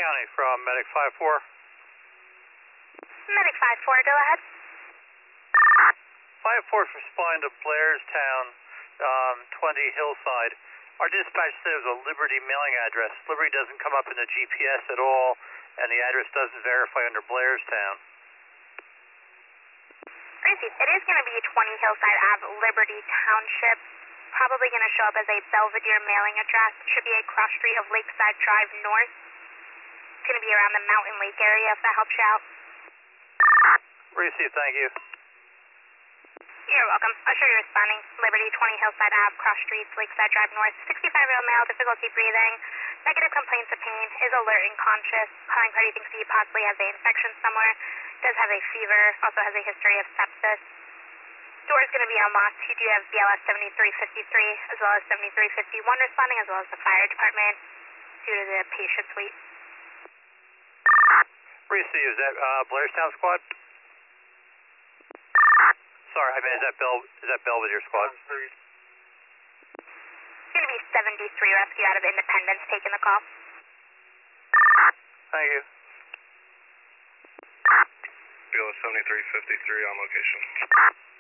County from Medic 5-4. Medic 5-4, go ahead. 5-4 is responding to Blairstown, 20 Hillside. Our dispatch says a Liberty mailing address. Liberty doesn't come up in the GPS at all, and the address doesn't verify under Blairstown. Gracie, it is going to be 20 Hillside Ave, Liberty Township. Probably going to show up as a Belvedere mailing address. It should be a cross street of Lakeside Drive North. It's going to be around the Mountain Lake area, if that helps you out. Receive, thank you. You're welcome. I'll show you responding. Liberty, 20 Hillside Ave, cross streets, Lakeside Drive North. 65-year-old male, difficulty breathing. Negative complaints of pain. Is alert and conscious. Calling party thinks he possibly has an infection somewhere. Does have a fever. Also has a history of sepsis. Door is going to be unlocked. You do have BLS 7353 as well as 7351 responding, as well as the fire department due to the patient suite. Receive, is that Blairstown squad? Sorry, I mean, is that Belvedere squad? It's going to be 73 rescue out of Independence taking the call. Thank you. BLS 7353 on location.